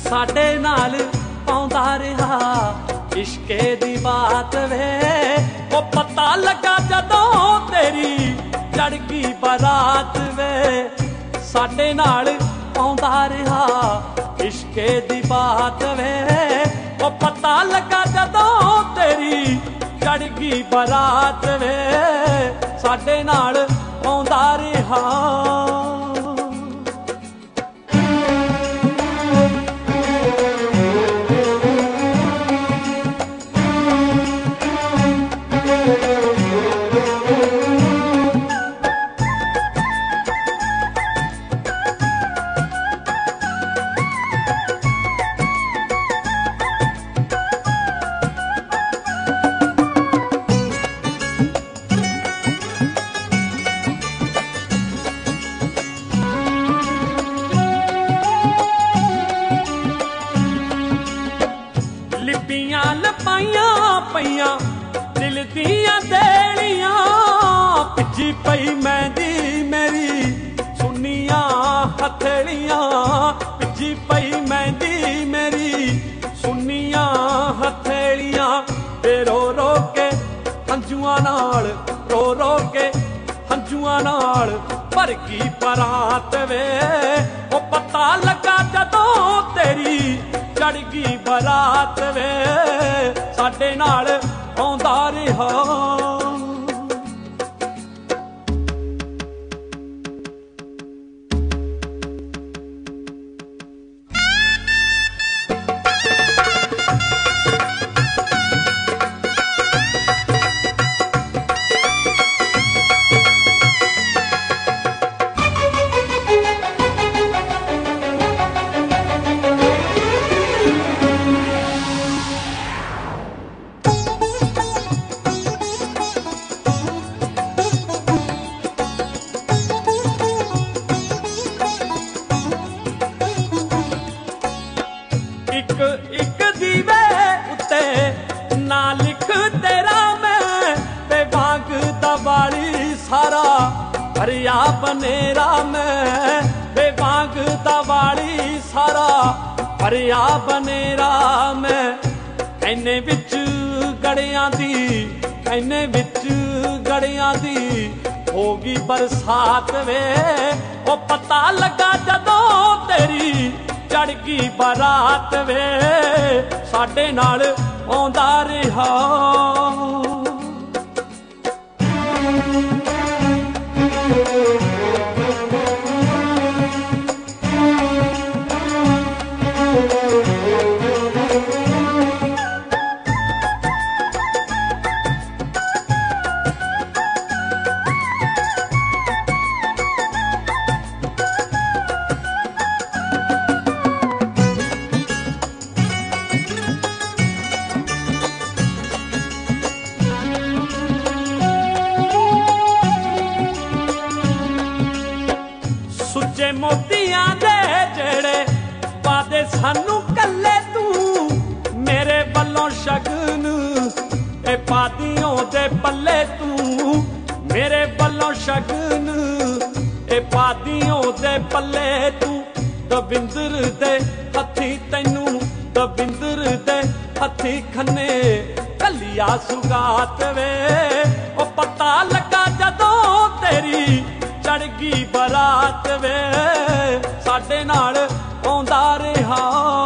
साडे नाल पाउंदा रहा इश्के दी बात वे। ओ पता लगा जदों तेरी चढ़ गई बारात वे। साडे नाल पाउंदा रहा इश्के दी बात वे। ओ पता लगा जदों तेरी चढ़ गई बारात वे। साडे नाल पाउंदा रहा। लिपियां लपाइयां पईयां दिल दियां देलियां। भिजी पई मेहंदी मेरी सुनियां हथेलियां। भिजी पई मेहंदी मेरी सुनियां हथेलियां। रो रो के हंजुआं नाल रो रो के हंजुआं नाल भर गई बरात वे। ओ पता लगा जदों तेरी चढ़ गई बारात वे। साडे नाल आउंदा रहा। एक एक दीवे उत्ते ना लिख तेरा मैं। ते बाग दवाली सारा भरिया बनेरा मैं। ते बाग दवाली सारा भरिया बनेरा मैं। इन्ने विच गड़ियां दी इन्ने विच गड़ियां दी होगी बरसात वे। ओ पता लगा जदों तेरी चढ़ गई बारात वे। साडे नाल आउंदा रहा। सुच्चे मोतियां दे जेड़े वादे सानू कल्ले तू। मेरे वल्लों शगन ए पादियों दे पल्ले तू। मेरे वल्लों शगन ए पादियों दे पल्ले तू। दविंदर दे हथी तैनू दविंदर दे हथी खन्ने कलिया सुगात वे। ओ पता लगा जदों तेरी चढ़ गई बारात वे। साडे नाल आउंदा रहा।